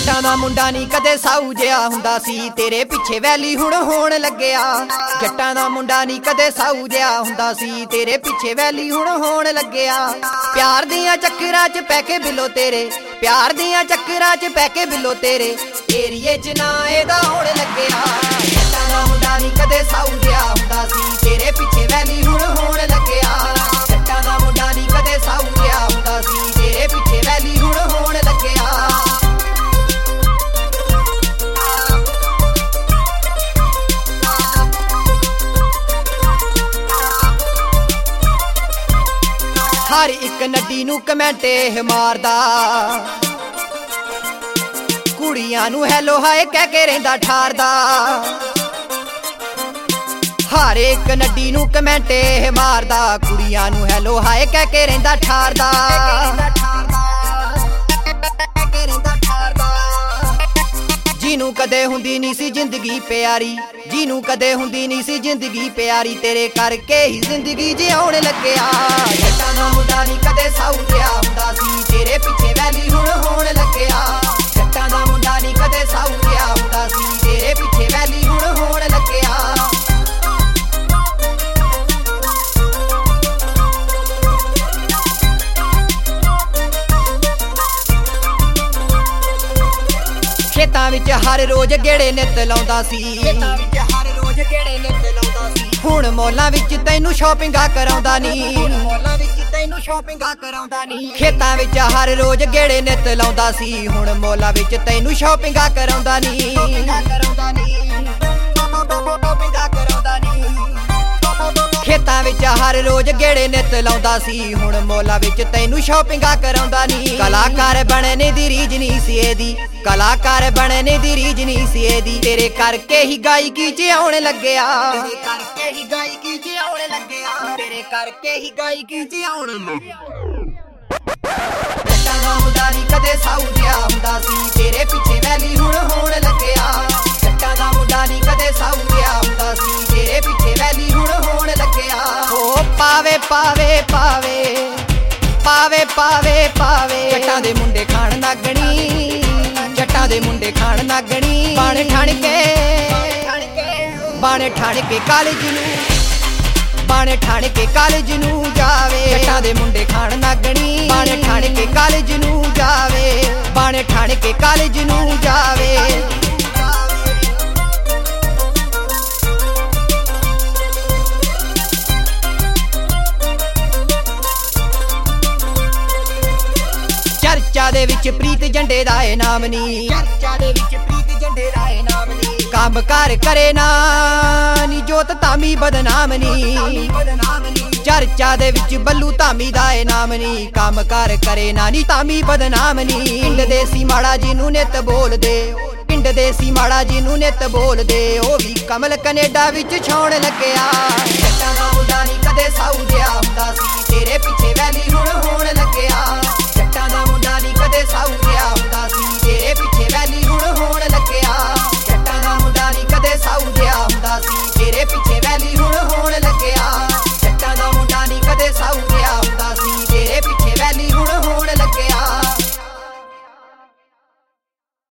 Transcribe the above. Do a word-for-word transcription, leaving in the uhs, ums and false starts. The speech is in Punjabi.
ਜੱਟਾਂ ਦਾ ਮੁੰਡਾ ਨੀ ਕਦੇ ਸਾਊ ਜਿਹਾ ਹੁੰਦਾ ਸੀ, ਤੇਰੇ ਪਿੱਛੇ ਵੈਲੀ ਹੁਣ ਹੋਣ ਲੱਗਿਆ। ਜੱਟਾਂ ਦਾ ਮੁੰਡਾ ਨੀ ਕਦੇ ਸਾਊ ਜਿਹਾ ਹੁੰਦਾ ਸੀ, ਤੇਰੇ ਪਿੱਛੇ ਵੈਲੀ ਹੁਣ ਹੋਣ ਲੱਗਿਆ। ਪਿਆਰ ਦੀਆਂ ਚੱਕਰਾਂ 'ਚ ਪੈ ਕੇ ਬਿੱਲੋ ਤੇਰੇ, ਪਿਆਰ ਦੀਆਂ ਚੱਕਰਾਂ 'ਚ ਪੈ ਕੇ ਬਿੱਲੋ ਤੇਰੇ ਏਰੀਏ 'ਚ ਨਾ ਇਹਦਾ ਹੋਣ ਲੱਗਿਆ। ਜੱਟਾਂ ਦਾ ਮੁੰਡਾ ਨੀ ਕਦੇ ਸਾਊ ਜਿਹਾ ਹੁੰਦਾ ਸੀ, ਤੇਰੇ ਪਿੱਛੇ ਵੈਲੀ ਹੁਣ ਹੋਣ ਲੱਗਿਆ। ਜੱਟਾਂ ਦਾ ਮੁੰਡਾ ਨੀ ਕਦੇ ਸਾਊ ਜਿਹਾ ਹੁੰਦਾ ਸੀ, ਤੇਰੇ ਪਿੱਛੇ ਵੈਲੀ ਹੁਣ ਹੋਣ ਲੱਗਿਆ। ਹਰ ਇੱਕ ਨੱਡੀ ਨੂੰ ਕਮੈਂਟੇ ਮਾਰਦਾ, ਕੁੜੀਆਂ ਨੂੰ ਹੈਲੋ ਹਾਏ ਕਹਿ ਕੇ ਰਹਿੰਦਾ ਠਾਰਦਾ। ਹਰ ਇੱਕ ਨੱਡੀ ਨੂੰ ਕਮੈਂਟੇ ਮਾਰਦਾ, ਕੁੜੀਆਂ ਨੂੰ ਹੈਲੋ ਹਾਏ ਕਹਿ ਕੇ ਰਹਿੰਦਾ ਠਾਰਦਾ। ਜਿਹਨੂੰ ਕਦੇ ਹੁੰਦੀ ਨਹੀਂ ਸੀ ਜ਼ਿੰਦਗੀ ਪਿਆਰੀ, ਜਿਹਨੂੰ ਕਦੇ ਹੁੰਦੀ ਨਹੀਂ ਸੀ ਜ਼ਿੰਦਗੀ ਪਿਆਰੀ, ਤੇਰੇ ਕਰਕੇ ਹੀ ਜ਼ਿੰਦਗੀ ਜਿਉਣ ਲੱਗਿਆ। ਜੱਟਾਂ ਦਾ ਮੁੰਡਾ ਨੀ ਕਦੇ ਸਾਊ ਜਿਹਾ ਹੁੰਦਾ ਸੀ, ਤੇਰੇ ਪਿੱਛੇ ਵੈਲੀ ਹੁਣ ਹੋਣ ਲੱਗਿਆ। ਜੱਟਾਂ ਦਾ ਮੁੰਡਾ ਨੀ ਕਦੇ ਸਾਊ ਜਿਹਾ ਹੁੰਦਾ ਸੀ, ਤੇਰੇ ਪਿੱਛੇ ਵੈਲੀ ਹੁਣ ਹੋਣ ਲੱਗਿਆ। ਖੇਤਾਂ ਵਿੱਚ ਹਰ ਰੋਜ਼ ਗੇੜੇ ਨਿੱਤ ਲਾਉਂਦਾ ਸੀ, ਖੇਤਾਂ ਵਿੱਚ ਹਰ ਰੋਜ਼ ਗੇੜੇ ਨਿੱਤ ਲਾਉਂਦਾ ਸੀ। ਹੁਣ ਮੌਲਾਂ ਵਿੱਚ ਤੈਨੂੰ ਸ਼ਾਪਿੰਗਾਂ ਕਰਾਉਂਦਾ ਨੀ, ਮੌਲਾਂ ਵਿੱਚ ਤੈਨੂੰ ਸ਼ਾਪਿੰਗਾਂ ਕਰਾਉਂਦਾ ਨੀ। ਖੇਤਾਂ ਵਿੱਚ ਹਰ ਰੋਜ਼ ਗੇੜੇ ਨਿੱਤ ਲਾਉਂਦਾ ਸੀ, ਹੁਣ ਮੌਲਾਂ ਵਿੱਚ ਤੈਨੂੰ ਸ਼ਾਪਿੰਗਾਂ ਕਰਾਉਂਦਾ ਨੀ। ਖੇਤਾਂ ਵਿੱਚ ਹਰ ਰੋਜ਼ ਗੇੜੇ ਨਿੱਤ ਲਾਉਂਦਾ ਸੀ, ਹੁਣ ਮੌਲਾਂ ਵਿੱਚ ਤੈਨੂੰ ਸ਼ਾਪਿੰਗਾਂ ਕਰਾਉਂਦਾ ਨੀ। ਕਲਾਕਾਰ ਬਣਨੇ ਦੀ ਰੀਝ ਨਹੀਂ ਸੀ ਇਹਦੀ, ਕਲਾਕਾਰ ਬਣਨੇ ਦੀ ਰੀਝ ਨਹੀਂ ਸੀ ਇਹਦੀ, ਤੇਰੇ ਕਰਕੇ ਹੀ ਗਾਇਕੀ 'ਚ ਆਉਣ ਲੱਗਿਆ। ਤੇਰੇ ਕਰਕੇ ਹੀ ਗਾਇਕੀ 'ਚ ਆਉਣ ਲੱਗਿਆ, ਤੇਰੇ ਕਰਕੇ ਹੀ ਗਾਇਕੀ 'ਚ ਆਉਣ ਲੱਗਿਆ। ਜੱਟਾਂ ਦਾ ਮੁੰਡਾ ਨੀ ਕਦੇ ਸਾਊ ਜਿਹਾ ਹੁੰਦਾ ਸੀ, ਤੇਰੇ ਪਿੱਛੇ ਵੈਲੀ ਹੁਣ ਹੋਣ ਲੱਗਿਆ। ਜੱਟਾਂ ਦਾ ਮੁੰਡਾ ਨੀ ਕਦੇ ਸਾਊ ਜਿਹਾ ਹੁੰਦਾ ਸੀ, ਤੇਰੇ ਪਿੱਛੇ ਵੈਲੀ ਹੁਣ ਹੋਣ ਲੱਗਿਆ। ਓ ਪਾਵੇ ਪਾਵੇ ਪਾਵੇ ਪਾਵੇ ਪਾਵੇ ਪਾਵੇ, ਜੱਟਾਂ ਦੇ ਮੁੰਡੇ ਖਾਣ ਨਾਗਣੀ, ਜੱਟਾਂ ਦੇ ਮੁੰਡੇ ਖਾਣ ਨਾਗਣੀ। ਬਣ ਠਣ ਕੇ ਬਣ ਠਣ ਕੇ ਕਾਲਜ ਨੂੰ, ਬਣ ਠਣ ਕੇ ਕਾਲਜ ਨੂੰ ਜਾਵੇ। ਜੱਟਾਂ ਦੇ ਮੁੰਡੇ ਖਾਣ ਨਾਗਣੀ, ਬਣ ਠਣ ਕੇ ਕਾਲਜ ਨੂੰ ਜਾਵੇ, ਬਣ ਠਣ ਕੇ ਕਾਲਜ ਨੂੰ ਜਾਵੇ। ਚਰਚਾ ਦੇ ਵਿੱਚ ਪ੍ਰੀਤ ਝੰਡੇ ਦਾ ਏ ਨਾਮ ਨੀ, ਚਰਚਾ ਦੇ ਵਿੱਚ ਪ੍ਰੀਤ ਝੰਡੇ ਦਾ ਏ ਨਾਮ ਨੀ। ਕੰਮ ਕਾਰ ਕਰੇ ਨਾ ਨੀ ਜੋਤ ਧਾਮੀ ਬਦਨਾਮ ਨੀ, ਚਰਚਾ ਦੇ ਵਿੱਚ ਬੱਲੂ ਧਾਮੀ ਦਾ ਏ ਨਾਮ ਨੀ। ਕੰਮ ਕਾਰ ਕਰੇ ਨਾ ਨੀ ਧਾਮੀ ਬਦਨਾਮ ਨੀ। ਪਿੰਡ ਦੇ ਸੀ ਮਾੜਾ ਜਿਹਨੂੰ ਨਿੱਤ ਬੋਲਦੇ, ਪਿੰਡ ਦੇ ਸੀ ਮਾੜਾ ਜਿਹਨੂੰ ਨਿੱਤ ਬੋਲਦੇ, ਉਹ ਵੀ ਕਮਲ ਕੈਨੇਡਾ ਵਿੱਚ ਛਾਉਣ ਲੱਗਿਆ। ਜੱਟਾਂ ਦਾ ਮੁੰਡਾ ਨੀ ਕਦੇ ਸਾਊ ਜਿਹਾ ਹੁੰਦਾ ਸੀ, ਤੇਰੇ ਪਿੱਛੇ ਵੈਲੀ ਹੁਣ ਹੋਣ ਲੱਗਿਆ। ਜੱਟਾਂ ਦਾ ਮੁੰਡਾ ਨੀ ਕਦੇ ਸਾਊ ਜਿਹਾ ਹੁੰਦਾ ਸੀ, ਤੇਰੇ ਪਿੱਛੇ ਵੈਲੀ ਹੁਣ